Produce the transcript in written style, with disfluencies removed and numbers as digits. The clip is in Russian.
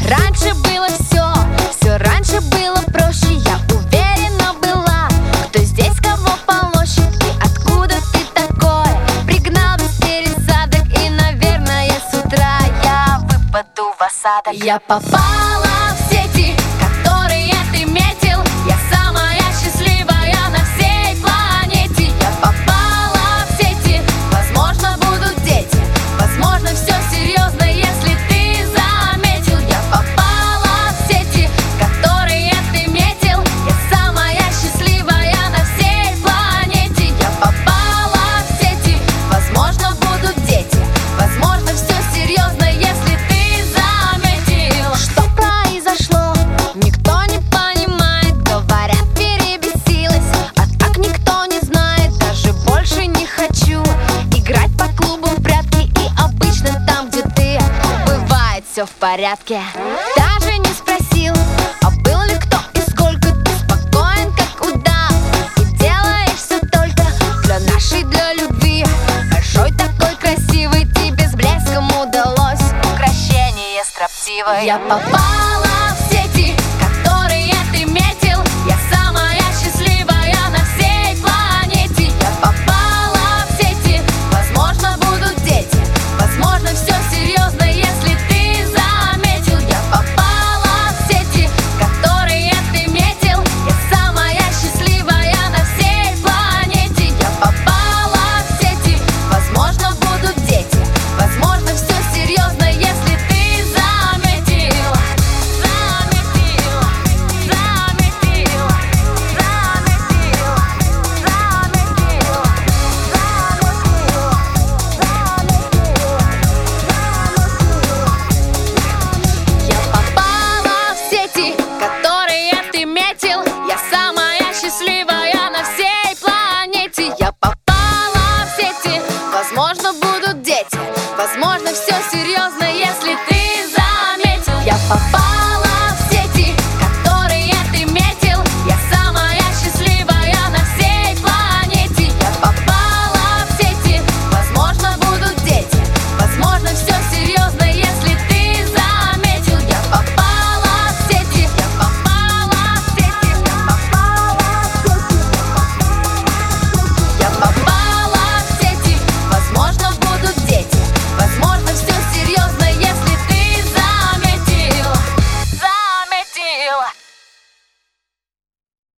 Раньше было все раньше было проще. Я уверена была, кто здесь кого полощет и откуда ты такое. Пригнал без пересадок и, наверное, с утра я выпаду в осадок. Я попала в сети, которые ты метил. Я самая счастливая на всей планете. Я попала в сети, возможно, будут дети. Возможно, все серьезно, если ты заметил. Я попала в сети, которые ты метил. Я самая счастливая на всей планете. Я попала в сети, возможно, будут дети. Возможно, все серьезно, если ты заметил. Что произошло, никто не понимает. Говорят, перебесилась, а так никто не знает. Даже больше не хочу играть по клубам в прятки. И обычно там, где ты, бывает все в порядке. Даже не спросил, а был ли кто и сколько. Ты спокоен, как удав, и делаешь все только для любви. Большой такой красивый, тебе с блеском удалось украшение строптивое. Я попала в сети, которые ты метил. Я самая счастливая на всей планете. Я попала в сети, возможно, будут дети. Возможно, все серьезно, если ты заметил. Я попала в сети, которые ты метил. Я самая счастливая на всей планете. Я попала в сети, возможно, будут дети. Возможно, все серьезно, если ты заметил. Заметил, заметил, заметил, заметил. Я попала в сети, которые ты метил. Я самая счастливая на всей планете. Я попала в сети, возможно, будут дети. Возможно, все серьезно, если ты заметил. Я попала